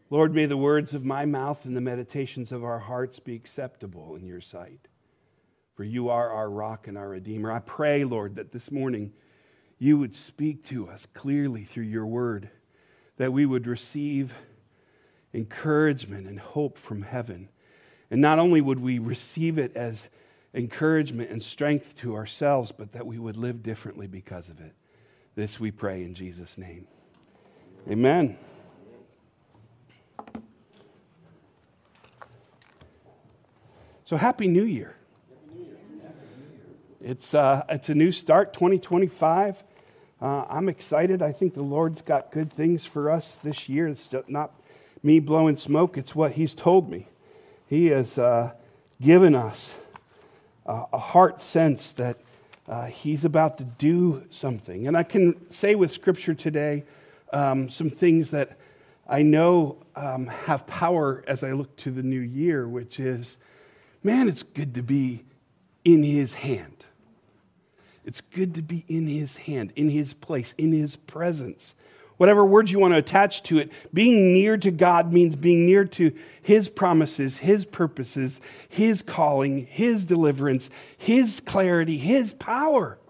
Lord, may the words of my mouth and the meditations of our hearts be acceptable in your sight. For you are our rock and our Redeemer. I pray, Lord, that this morning you would speak to us clearly through your word, that we would receive encouragement and hope from heaven. And not only would we receive it as encouragement and strength to ourselves, but that we would live differently because of it. This we pray in Jesus' name. Amen. So Happy New Year. It's a new start, 2025. I'm excited. I think the Lord's got good things for us this year. It's just not me blowing smoke. It's what He's told me. He has given us a heart sense that He's about to do something. And I can say with Scripture today some things that I know have power as I look to the new year, which is, man, it's good to be in His hand. It's good to be in His hand, in His place, in His presence. Whatever words you want to attach to it, being near to God means being near to His promises, His purposes, His calling, His deliverance, His clarity, His power.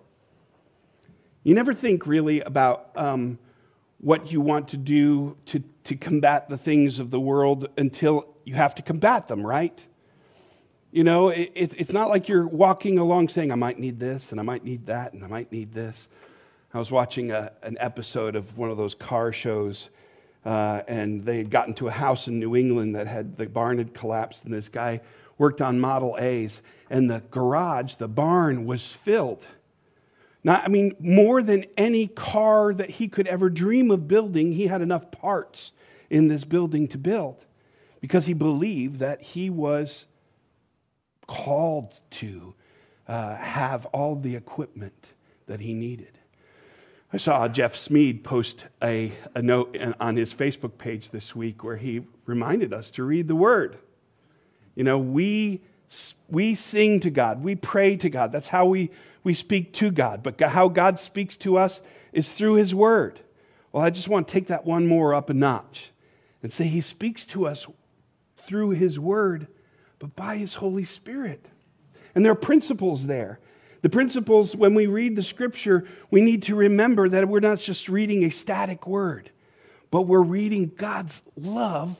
You never think really about what you want to do to combat the things of the world until you have to combat them, right? You know, it's not like you're walking along saying, I might need this, and I might need that, and I might need this. I was watching an episode of one of those car shows, and they had gotten to a house in New England that the barn had collapsed, and this guy worked on Model A's, and the garage, the barn, was filled. More than any car that he could ever dream of building, he had enough parts in this building to build, because he believed that he was called to have all the equipment that he needed. I saw Jeff Smead post a note on his Facebook page this week where he reminded us to read the Word. You know, we sing to God, we pray to God. That's how we speak to God. But how God speaks to us is through His Word. Well, I just want to take that one more up a notch and say He speaks to us through His Word, but by His Holy Spirit. And there are principles there. The principles, when we read the Scripture, we need to remember that we're not just reading a static word, but we're reading God's love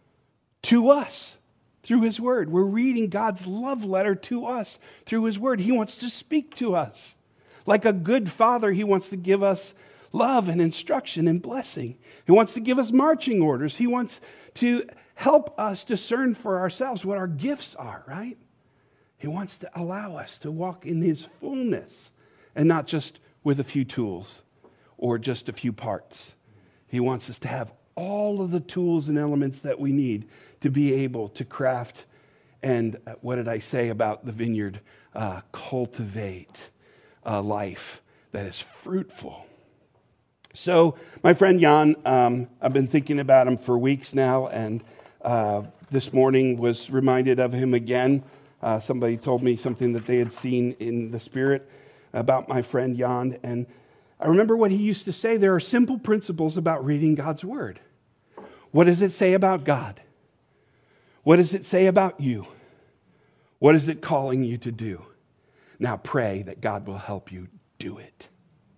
to us through His Word. We're reading God's love letter to us through His Word. He wants to speak to us. Like a good father, He wants to give us love and instruction and blessing. He wants to give us marching orders. He wants to help us discern for ourselves what our gifts are, right? He wants to allow us to walk in His fullness and not just with a few tools or just a few parts. He wants us to have all of the tools and elements that we need to be able to craft and, what did I say about the vineyard? Cultivate a life that is fruitful. So, my friend Jan, I've been thinking about him for weeks now, and this morning was reminded of him again. Somebody told me something that they had seen in the Spirit about my friend Jan, and I remember what he used to say. There are simple principles about reading God's Word. What does it say about God? What does it say about you? What is it calling you to do? Now pray that God will help you do it.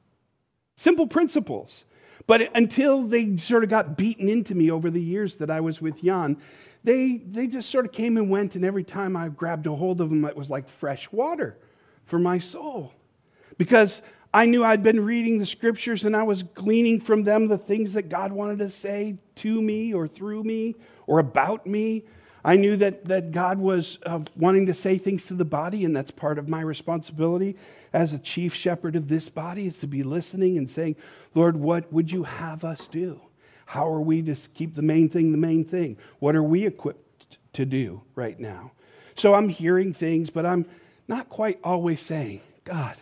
Simple principles. But until they sort of got beaten into me over the years that I was with Jan, they just sort of came and went, and every time I grabbed a hold of them, it was like fresh water for my soul. Because I knew I'd been reading the Scriptures, and I was gleaning from them the things that God wanted to say to me or through me or about me. I knew that God was wanting to say things to the body, and that's part of my responsibility as a chief shepherd of this body, is to be listening and saying, Lord, what would you have us do? How are we to keep the main thing the main thing? What are we equipped to do right now? So I'm hearing things, but I'm not quite always saying, God,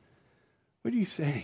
what are you saying?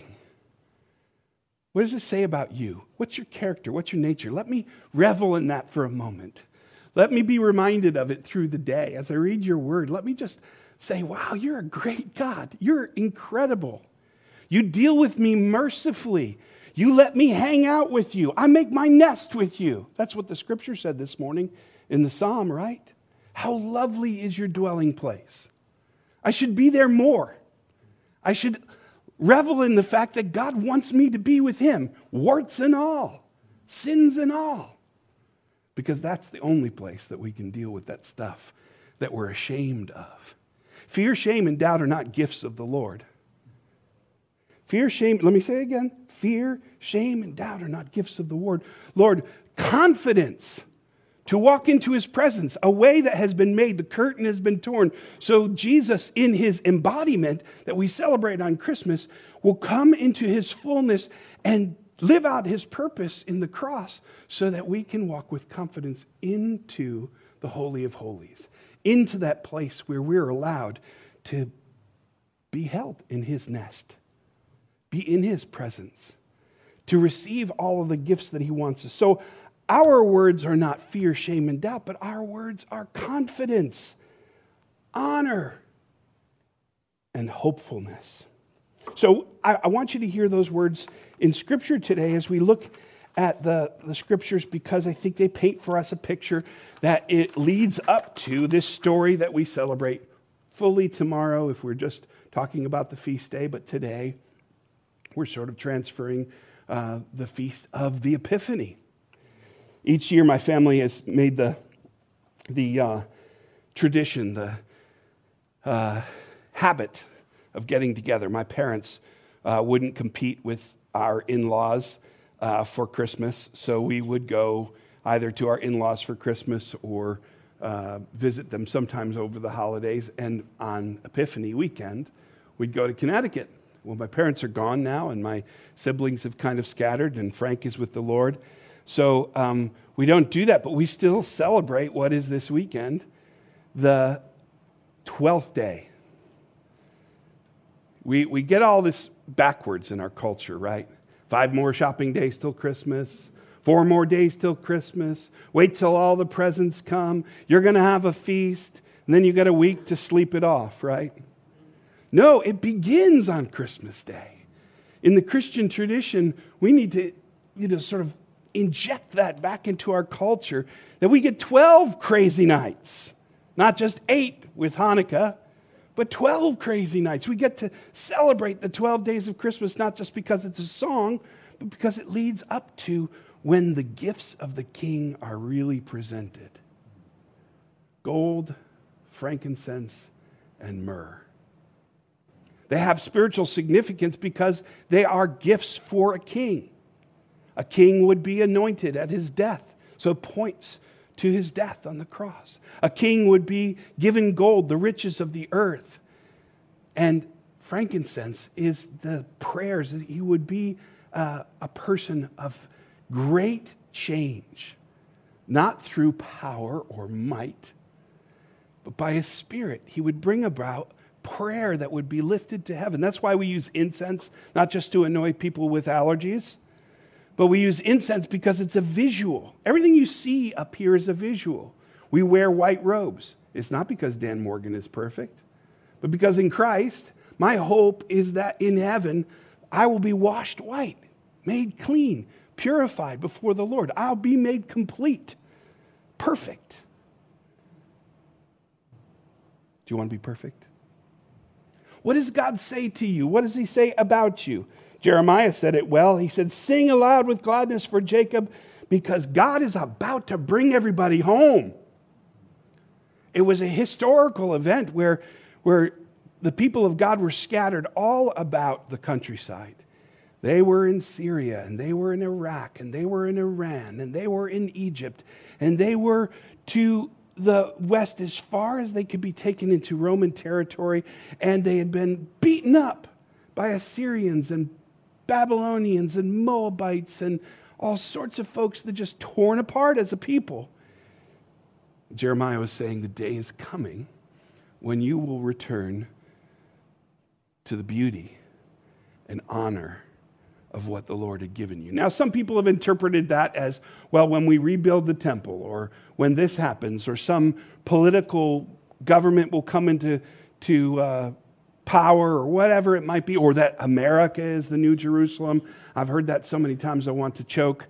What does it say about you? What's your character? What's your nature? Let me revel in that for a moment. Let me be reminded of it through the day. As I read your word, let me just say, wow, you're a great God. You're incredible. You deal with me mercifully. You let me hang out with you. I make my nest with you. That's what the scripture said this morning in the psalm, right? How lovely is your dwelling place. I should be there more. I should revel in the fact that God wants me to be with him, warts and all, sins and all. Because that's the only place that we can deal with that stuff that we're ashamed of. Fear, shame, and doubt are not gifts of the Lord. Fear, shame, let me say it again. Fear, shame, and doubt are not gifts of the Lord. Lord, confidence to walk into his presence, a way that has been made, the curtain has been torn. So Jesus, in his embodiment that we celebrate on Christmas, will come into his fullness and live out his purpose in the cross so that we can walk with confidence into the Holy of Holies, into that place where we're allowed to be held in his nest, be in his presence, to receive all of the gifts that he wants us. So our words are not fear, shame, and doubt, but our words are confidence, honor, and hopefulness. So I want you to hear those words in Scripture today as we look at the Scriptures, because I think they paint for us a picture that it leads up to this story that we celebrate fully tomorrow if we're just talking about the feast day, but today we're sort of transferring the feast of the Epiphany. Each year my family has made the tradition, the habit of getting together. My parents wouldn't compete with our in-laws for Christmas, so we would go either to our in-laws for Christmas or visit them sometimes over the holidays. And on Epiphany weekend, we'd go to Connecticut. Well, my parents are gone now, and my siblings have kind of scattered, and Frank is with the Lord. So we don't do that, but we still celebrate what is this weekend, the 12th day. We get all this backwards in our culture, right? 5 more shopping days till Christmas, 4 more days till Christmas. Wait till all the presents come. You're going to have a feast, and then you got a week to sleep it off, right? No, it begins on Christmas Day. In the Christian tradition, we need to sort of inject that back into our culture, that we get 12 crazy nights, not just 8 with Hanukkah, but 12 crazy nights. We get to celebrate the 12 days of Christmas, not just because it's a song, but because it leads up to when the gifts of the King are really presented. Gold, frankincense, and myrrh. They have spiritual significance because they are gifts for a king. A king would be anointed at his death, so it points to his death on the cross. A king would be given gold, the riches of the earth. And frankincense is the prayers. He would be a person of great change, not through power or might, but by his Spirit. He would bring about prayer that would be lifted to heaven. That's why we use incense, not just to annoy people with allergies, but we use incense because it's a visual. Everything you see up here is a visual. We wear white robes. It's not because Dan Morgan is perfect, but because in Christ, my hope is that in heaven, I will be washed white, made clean, purified before the Lord. I'll be made complete, perfect. Do you want to be perfect? What does God say to you? What does he say about you? Jeremiah said it well. He said, sing aloud with gladness for Jacob, because God is about to bring everybody home. It was a historical event where the people of God were scattered all about the countryside. They were in Syria, and they were in Iraq, and they were in Iran, and they were in Egypt, and they were to the west as far as they could be taken into Roman territory, and they had been beaten up by Assyrians and Babylonians and Moabites and all sorts of folks that just torn apart as a people. Jeremiah was saying the day is coming when you will return to the beauty and honor of what the Lord had given you. Now, some people have interpreted that as, well, when we rebuild the temple, or when this happens, or some political government will come into power or whatever it might be, or that America is the new Jerusalem. I've heard that so many times I want to choke.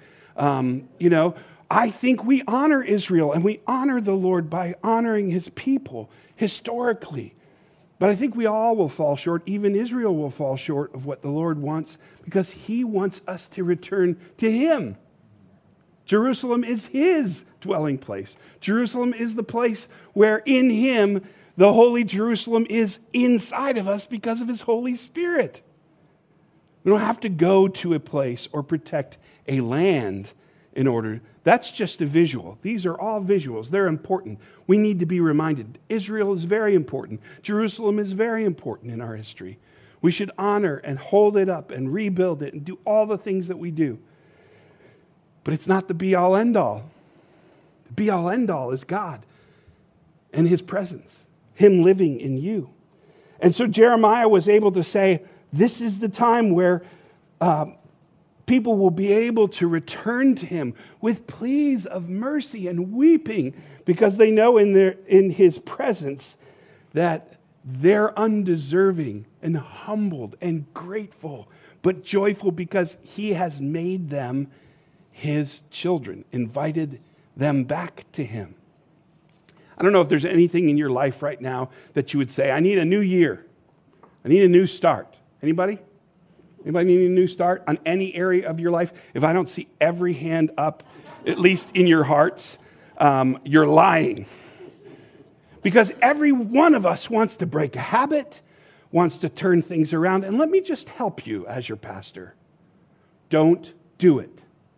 I think we honor Israel and we honor the Lord by honoring his people historically. But I think we all will fall short. Even Israel will fall short of what the Lord wants because he wants us to return to him. Jerusalem is his dwelling place. Jerusalem is the place where in him, the holy Jerusalem is inside of us because of his Holy Spirit. We don't have to go to a place or protect a land in order. That's just a visual. These are all visuals. They're important. We need to be reminded. Israel is very important. Jerusalem is very important in our history. We should honor and hold it up and rebuild it and do all the things that we do. But it's not the be-all, end-all. The be-all, end-all is God and his presence, him living in you. And so Jeremiah was able to say, this is the time where people will be able to return to him with pleas of mercy and weeping because they know in his presence that they're undeserving and humbled and grateful, but joyful because he has made them his children, invited them back to him. I don't know if there's anything in your life right now that you would say, I need a new year. I need a new start. Anybody? Anybody need a new start on any area of your life? If I don't see every hand up, at least in your hearts, you're lying. Because every one of us wants to break a habit, wants to turn things around. And let me just help you as your pastor. Don't do it.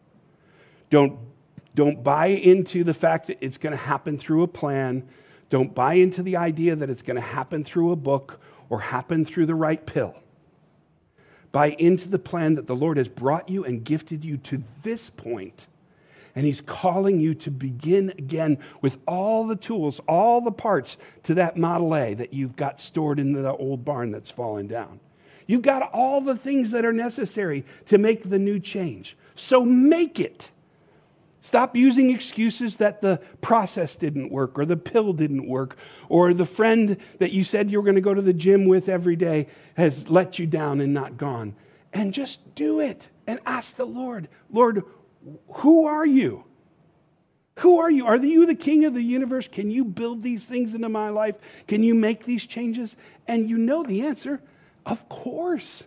Don't buy into the fact that it's going to happen through a plan. Don't buy into the idea that it's going to happen through a book or happen through the right pill. Buy into the plan that the Lord has brought you and gifted you to this point. And he's calling you to begin again with all the tools, all the parts to that Model A that you've got stored in the old barn that's fallen down. You've got all the things that are necessary to make the new change. So make it. Stop using excuses that the process didn't work or the pill didn't work or the friend that you said you were going to go to the gym with every day has let you down and not gone. And just do it and ask the Lord, Lord, who are you? Who are you? Are you the king of the universe? Can you build these things into my life? Can you make these changes? And you know the answer, of course.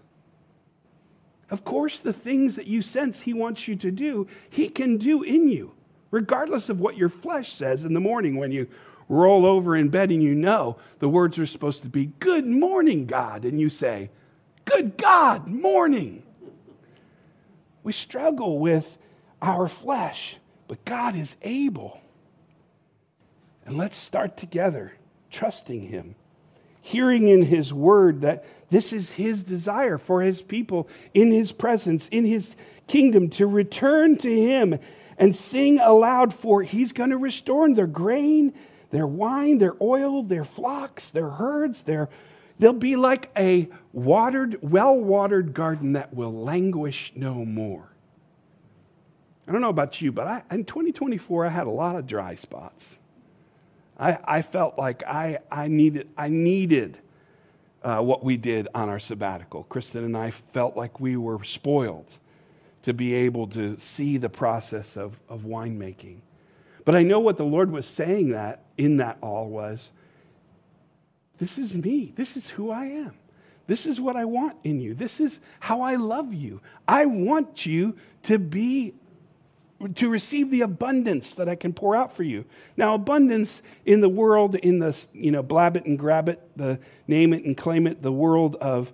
Of course, the things that you sense he wants you to do, he can do in you, regardless of what your flesh says in the morning when you roll over in bed and you know the words are supposed to be, good morning, God. And you say, good God, morning. We struggle with our flesh, but God is able. And let's start together, trusting him. Hearing in his word that this is his desire for his people in his presence, in his kingdom, to return to him and sing aloud, for he's going to restore their grain, their wine, their oil, their flocks, their herds. They'll be like a well-watered garden that will languish no more. I don't know about you, but in 2024, I had a lot of dry spots. I felt like I needed what we did on our sabbatical. Kristen and I felt like we were spoiled to be able to see the process of winemaking. But I know what the Lord was saying that in that all was, this is me. This is who I am. This is what I want in you. This is how I love you. I want you to receive the abundance that I can pour out for you. Now, abundance in the world, in the, blab it and grab it, the name it and claim it, the world of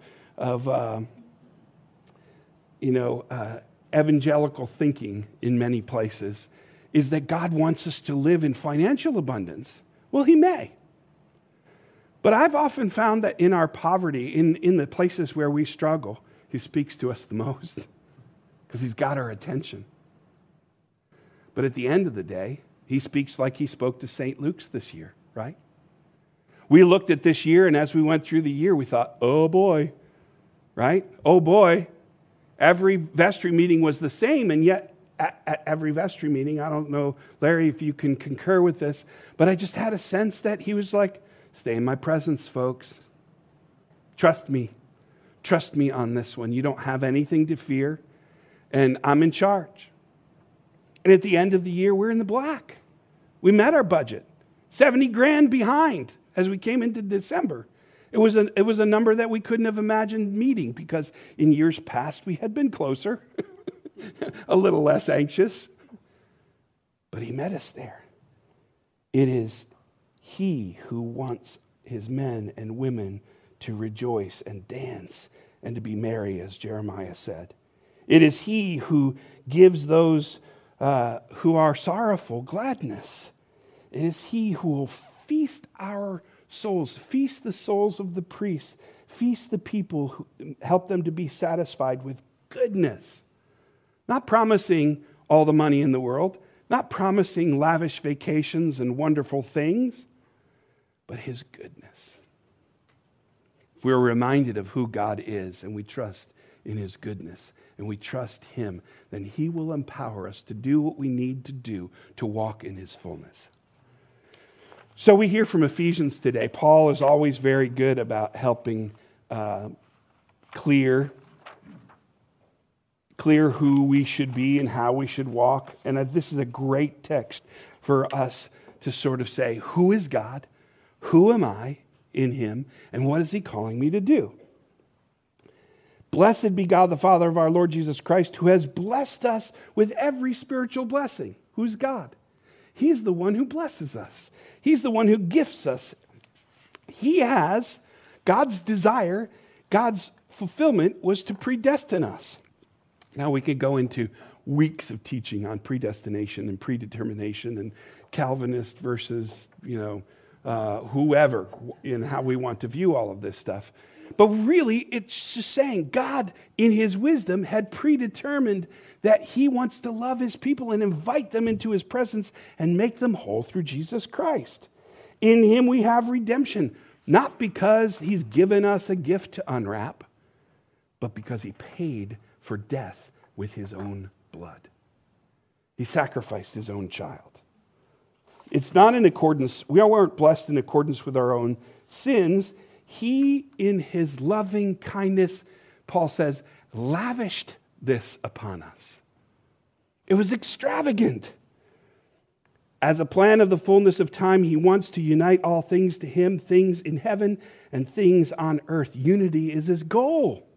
evangelical thinking in many places, is that God wants us to live in financial abundance. Well, he may. But I've often found that in our poverty, in the places where we struggle, he speaks to us the most because he's got our attention. But at the end of the day, he speaks like he spoke to St. Luke's this year, right? We looked at this year, and as we went through the year, we thought, oh boy, right? Oh boy. Every vestry meeting was the same, and yet at every vestry meeting, I don't know, Larry, if you can concur with this, but I just had a sense that he was like, stay in my presence, folks. Trust me. Trust me on this one. You don't have anything to fear, and I'm in charge. And at the end of the year, we're in the black. We met our budget, 70 grand behind as we came into December. It was a number that we couldn't have imagined meeting because in years past we had been closer, a little less anxious. But he met us there. It is he who wants his men and women to rejoice and dance and to be merry, as Jeremiah said. It is he who gives those who are sorrowful gladness. It is he who will feast our souls, feast the souls of the priests, feast the people, who help them to be satisfied with goodness. Not promising all the money in the world, not promising lavish vacations and wonderful things, but his goodness. If we're reminded of who God is and we trust in his goodness and we trust him, then he will empower us to do what we need to do to walk in his fullness. So we hear from Ephesians today. Paul is always very good about helping clear who we should be and how we should walk. And this is a great text for us to sort of say, who is God? Who am I in him? And what is he calling me to do? Blessed be God, the Father of our Lord Jesus Christ, who has blessed us with every spiritual blessing. Who's God? He's the one who blesses us. He's the one who gifts us. He has God's desire, God's fulfillment was to predestine us. Now we could go into weeks of teaching on predestination and predetermination and Calvinist versus, whoever, and how we want to view all of this stuff. But really, it's just saying God, in his wisdom, had predetermined that he wants to love his people and invite them into his presence and make them whole through Jesus Christ. In him we have redemption, not because he's given us a gift to unwrap, but because he paid for death with his own blood. He sacrificed his own child. It's not in accordance, we weren't blessed in accordance with our own sins. He, in his loving kindness, Paul says, lavished this upon us. It was extravagant. As a plan of the fullness of time, he wants to unite all things to him, things in heaven and things on earth. Unity is his goal.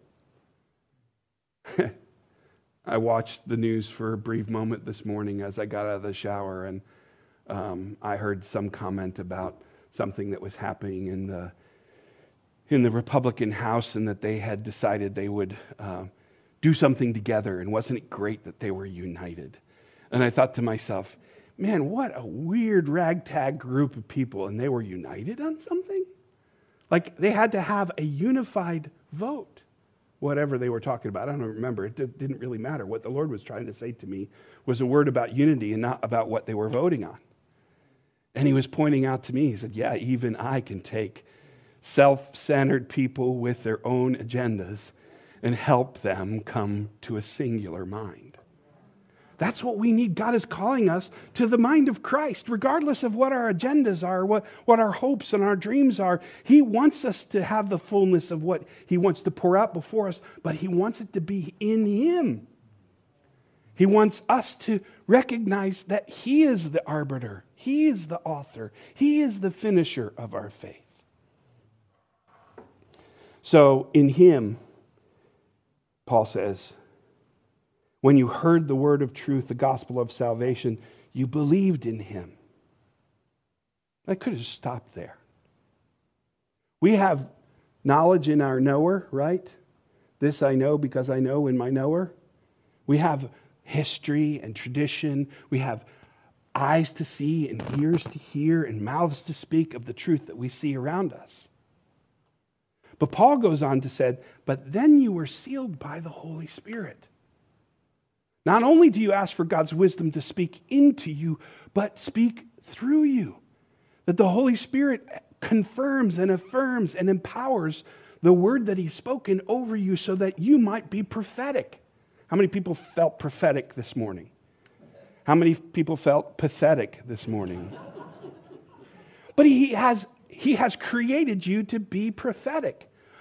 I watched the news for a brief moment this morning as I got out of the shower, and I heard some comment about something that was happening in the Republican House, and that they had decided they would do something together, and wasn't it great that they were united? And I thought to myself, man, what a weird ragtag group of people, and they were united on something? Like they had to have a unified vote, whatever they were talking about. I don't remember. It didn't really matter. What the Lord was trying to say to me was a word about unity and not about what they were voting on. And he was pointing out to me, he said, yeah, even I can take self-centered people with their own agendas and help them come to a singular mind. That's what we need. God is calling us to the mind of Christ, regardless of what our agendas are, what our hopes and our dreams are. He wants us to have the fullness of what he wants to pour out before us, but he wants it to be in him. He wants us to recognize that he is the arbiter, he is the author, he is the finisher of our faith. So in him, Paul says, when you heard the word of truth, the gospel of salvation, you believed in him. I could have stopped there. We have knowledge in our knower, right? This I know because I know in my knower. We have history and tradition. We have eyes to see and ears to hear and mouths to speak of the truth that we see around us. But Paul goes on to say, but then you were sealed by the Holy Spirit. Not only do you ask for God's wisdom to speak into you, but speak through you. That the Holy Spirit confirms and affirms and empowers the word that he's spoken over you so that you might be prophetic. How many people felt prophetic this morning? How many people felt pathetic this morning? But he has created you to be prophetic.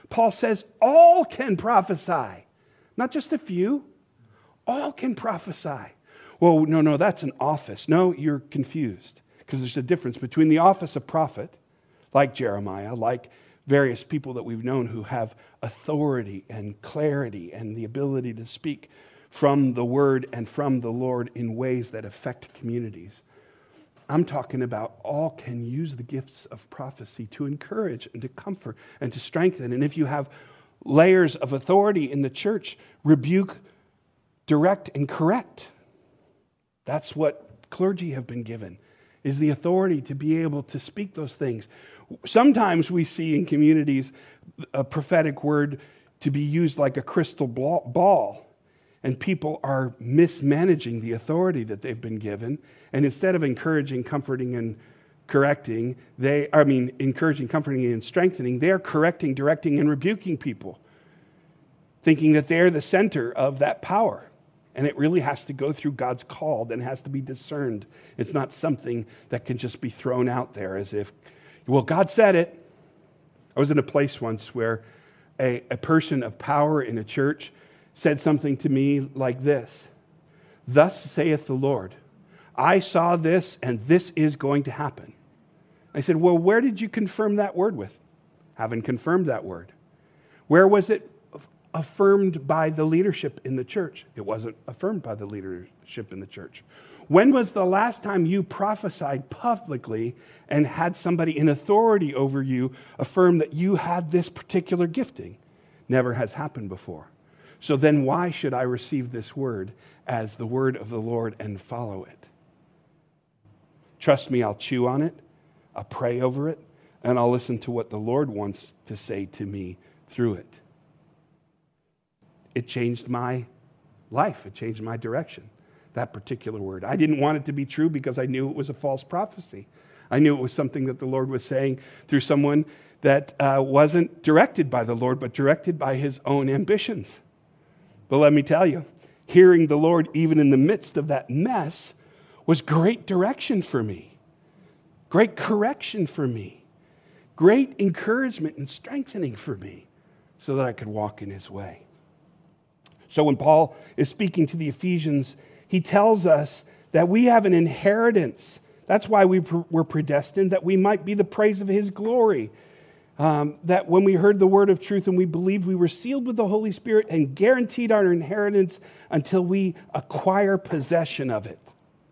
Paul says all can prophesy, not just a few. All can prophesy. Well, no, that's an office. No, you're confused because there's a difference between the office of prophet, like Jeremiah, like various people that we've known who have authority and clarity and the ability to speak from the Word and from the Lord in ways that affect communities. I'm talking about all can use the gifts of prophecy to encourage and to comfort and to strengthen. And if you have layers of authority in the church, rebuke, direct, and correct. That's what clergy have been given, is the authority to be able to speak those things. Sometimes we see in communities a prophetic word to be used like a crystal ball, and people are mismanaging the authority that they've been given. And instead of encouraging, comforting, and correcting, encouraging, comforting, and strengthening, they're correcting, directing, and rebuking people, thinking that they're the center of that power. And it really has to go through God's call and has to be discerned. It's not something that can just be thrown out there as if, well, God said it. I was in a place once where a person of power in a church said something to me like this: "Thus saith the Lord, I saw this and this is going to happen." I said, well, where did you confirm that word with? Haven't confirmed that word. Where was it affirmed by the leadership in the church? It wasn't affirmed by the leadership in the church. When was the last time you prophesied publicly and had somebody in authority over you affirm that you had this particular gifting? Never has happened before. So then why should I receive this word as the word of the Lord and follow it? Trust me, I'll chew on it, I'll pray over it, and I'll listen to what the Lord wants to say to me through it. It changed my life. It changed my direction, that particular word. I didn't want it to be true because I knew it was a false prophecy. I knew it was something that the Lord was saying through someone that wasn't directed by the Lord, but directed by his own ambitions. But let me tell you, hearing the Lord even in the midst of that mess was great direction for me, great correction for me, great encouragement and strengthening for me so that I could walk in his way. So when Paul is speaking to the Ephesians, he tells us that we have an inheritance. That's why we're predestined, that we might be the praise of his glory. That when we heard the word of truth and we believed, we were sealed with the Holy Spirit and guaranteed our inheritance until we acquire possession of it.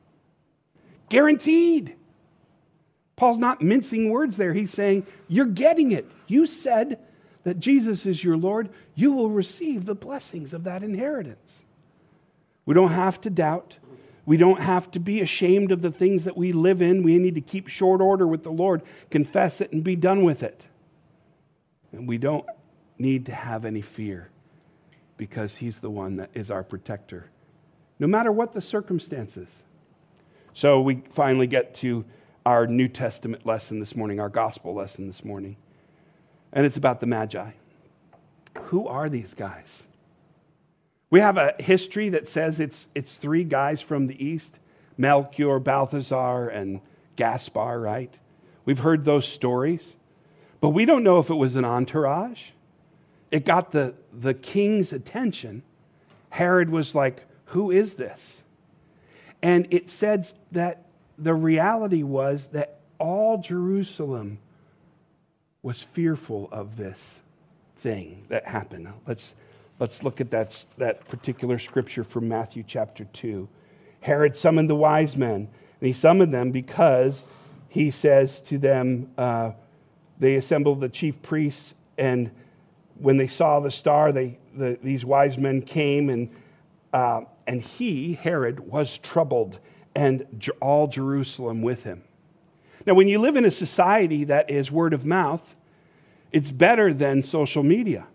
Guaranteed. Paul's not mincing words there. He's saying, you're getting it. You said that Jesus is your Lord. You will receive the blessings of that inheritance. We don't have to doubt. We don't have to be ashamed of the things that we live in. We need to keep short order with the Lord, confess it, and be done with it. And we don't need to have any fear because he's the one that is our protector, no matter what the circumstances. So we finally get to our New Testament lesson this morning, our gospel lesson this morning. And it's about the Magi. Who are these guys? We have a history that says it's three guys from the east, Melchior, Balthazar, and Gaspar, right? We've heard those stories. But we don't know if it was an entourage. It got the king's attention. Herod was like, who is this? And it said that the reality was that all Jerusalem was fearful of this thing that happened. Let's look at that particular scripture from Matthew chapter 2. Herod summoned the wise men, and he summoned them because he says to them, they assembled the chief priests, and when they saw the star, these wise men came, and he, Herod, was troubled, and all Jerusalem with him. Now, when you live in a society that is word of mouth, it's better than social media.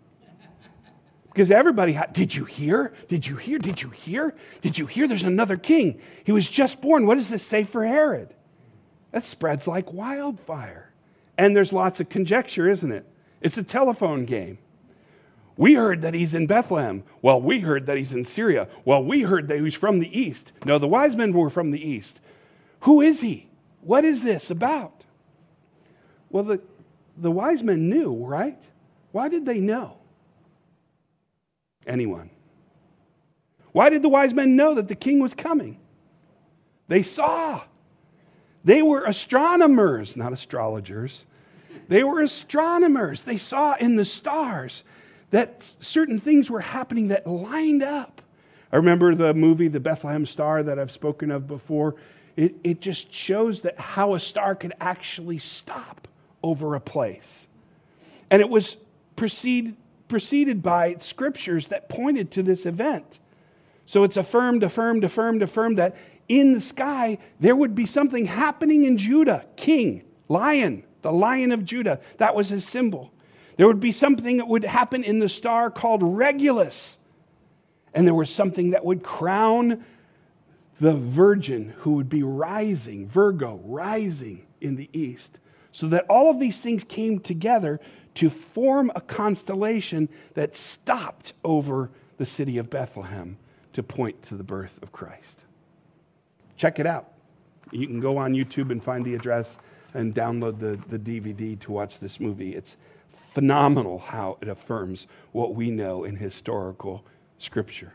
Because everybody did you hear? Did you hear? Did you hear? Did you hear? There's another king. He was just born. What does this say for Herod? That spreads like wildfire. And there's lots of conjecture, isn't it? It's a telephone game. We heard that he's in Bethlehem. Well, we heard that he's in Syria. Well, we heard that he's from the east. No, the wise men were from the east. Who is he? What is this about? Well, the wise men knew, right? Why did they know? Anyone? Why did the wise men know that the king was coming? They saw. They were astronomers, not astrologers. They were astronomers. They saw in the stars that certain things were happening that lined up. I remember the movie, The Bethlehem Star, that I've spoken of before. It just shows that how a star could actually stop over a place. And it was preceded by scriptures that pointed to this event. So it's affirmed that in the sky there would be something happening in Judah. King, lion, the Lion of Judah. That was his symbol. There would be something that would happen in the star called Regulus. And there was something that would crown the virgin who would be rising, Virgo, rising in the east. So that all of these things came together to form a constellation that stopped over the city of Bethlehem to point to the birth of Christ. Check it out. You can go on YouTube and find the address and download the DVD to watch this movie. It's phenomenal how it affirms what we know in historical Scripture.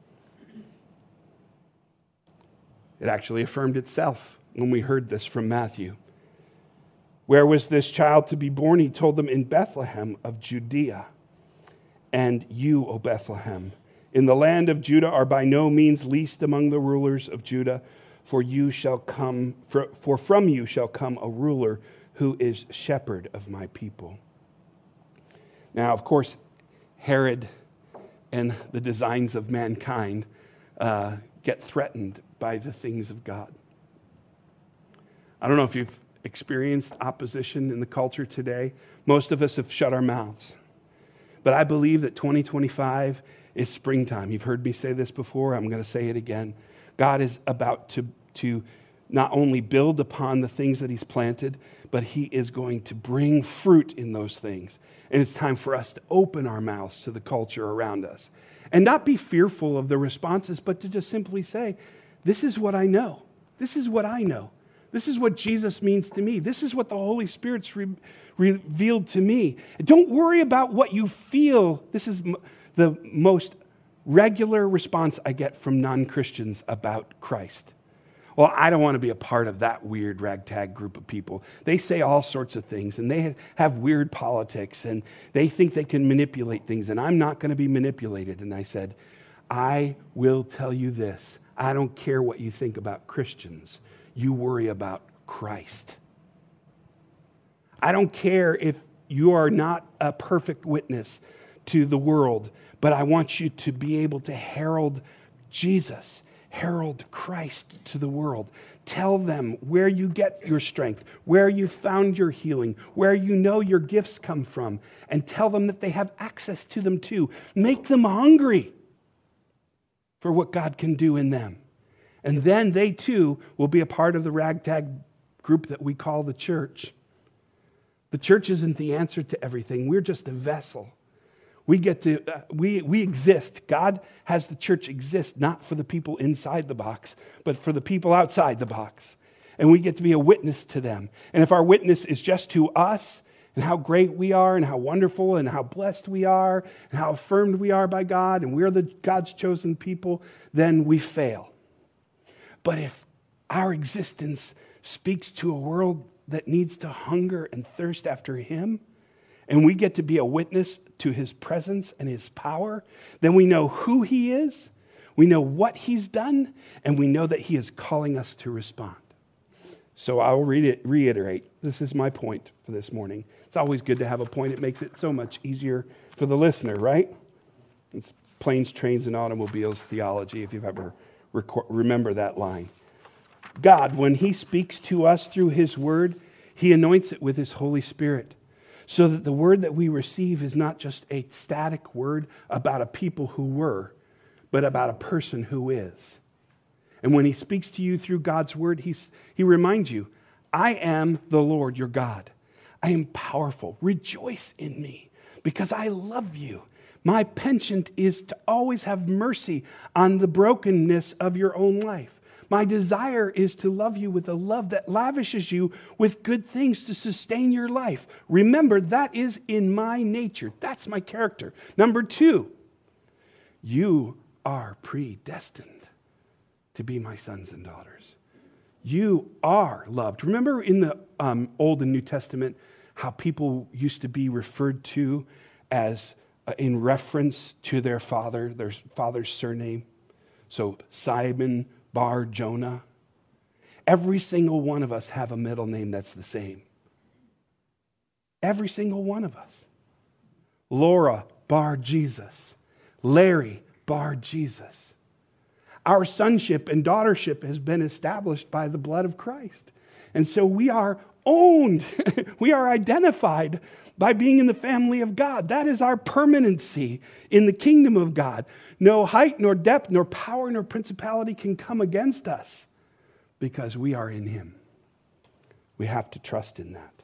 It actually affirmed itself when we heard this from Matthew. Where was this child to be born? He told them, in Bethlehem of Judea. And you, O Bethlehem, in the land of Judah, are by no means least among the rulers of Judah, for from you shall come a ruler who is shepherd of my people. Now, of course, Herod and the designs of mankind get threatened by the things of God. I don't know if you've experienced opposition in the culture today. Most of us have shut our mouths. But I believe that 2025 is springtime. You've heard me say this before. I'm going to say it again. God is about to not only build upon the things that He's planted, but He is going to bring fruit in those things. And it's time for us to open our mouths to the culture around us. And not be fearful of the responses, but to just simply say, this is what I know. This is what I know. This is what Jesus means to me. This is what the Holy Spirit's revealed to me. Don't worry about what you feel. This is the most regular response I get from non-Christians about Christ. Well, I don't want to be a part of that weird ragtag group of people. They say all sorts of things, and they have weird politics, and they think they can manipulate things, and I'm not going to be manipulated. And I said, I will tell you this. I don't care what you think about Christians. You worry about Christ. I don't care if you are not a perfect witness to the world, but I want you to be able to herald Jesus, herald Christ to the world. Tell them where you get your strength, where you found your healing, where you know your gifts come from, and tell them that they have access to them too. Make them hungry for what God can do in them. And then they too will be a part of the ragtag group that we call the church. The church isn't the answer to everything. We're just a vessel. We exist. God has the church exist not for the people inside the box, but for the people outside the box. And we get to be a witness to them. And if our witness is just to us and how great we are and how wonderful and how blessed we are and how affirmed we are by God and we're God's chosen people, then we fail. But if our existence speaks to a world that needs to hunger and thirst after Him, and we get to be a witness to His presence and His power, then we know who He is, we know what He's done, and we know that He is calling us to respond. So I'll reiterate. This is my point for this morning. It's always good to have a point. It makes it so much easier for the listener, right? It's planes, trains, and automobiles theology, if you've ever remember that line. God, when He speaks to us through His Word, He anoints it with His Holy Spirit, so that the word that we receive is not just a static word about a people who were, but about a person who is. And when He speaks to you through God's word, He reminds you, I am the Lord your God. I am powerful. Rejoice in me, because I love you. My penchant is to always have mercy on the brokenness of your own life. My desire is to love you with a love that lavishes you with good things to sustain your life. Remember, that is in my nature. That's my character. Number 2, you are predestined to be my sons and daughters. You are loved. Remember in the Old and New Testament how people used to be referred to as in reference to their father's surname? So Simon Bar Jonah. Every single one of us have a middle name that's the same. Every single one of us. Laura Bar Jesus. Larry Bar Jesus. Our sonship and daughtership has been established by the blood of Christ. And so we are owned. We are identified by being in the family of God. That is our permanency in the kingdom of God. No height, nor depth, nor power, nor principality can come against us because we are in Him. We have to trust in that.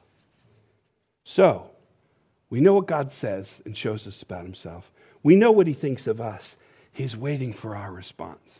So, we know what God says and shows us about Himself. We know what He thinks of us. He's waiting for our response.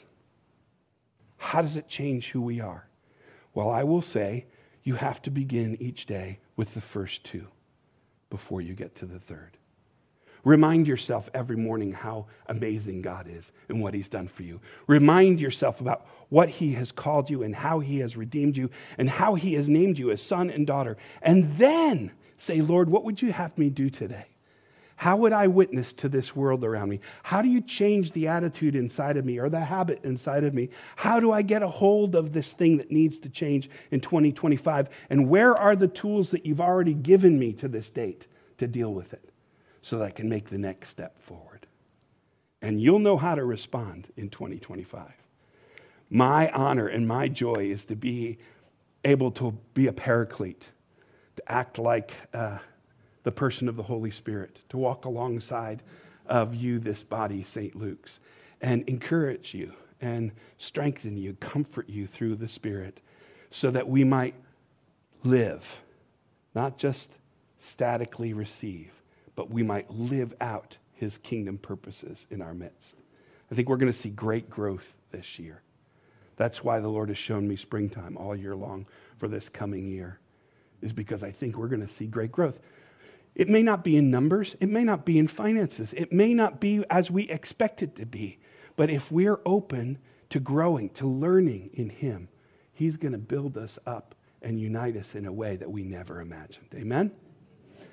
How does it change who we are? Well, I will say you have to begin each day with the first 2 before you get to the third. Remind yourself every morning how amazing God is and what He's done for you. Remind yourself about what He has called you and how He has redeemed you and how He has named you as son and daughter. And then say, Lord, what would you have me do today? How would I witness to this world around me? How do you change the attitude inside of me or the habit inside of me? How do I get a hold of this thing that needs to change in 2025? And where are the tools that you've already given me to this date to deal with it so that I can make the next step forward? And you'll know how to respond in 2025. My honor and my joy is to be able to be a paraclete, to act like the person of the Holy Spirit, to walk alongside of you, this body, St. Luke's, and encourage you and strengthen you, comfort you through the Spirit so that we might live, not just statically receive, but we might live out His kingdom purposes in our midst. I think we're going to see great growth this year. That's why the Lord has shown me springtime all year long for this coming year, is because I think we're going to see great growth. It may not be in numbers. It may not be in finances. It may not be as we expect it to be. But if we're open to growing, to learning in Him, He's going to build us up and unite us in a way that we never imagined. Amen?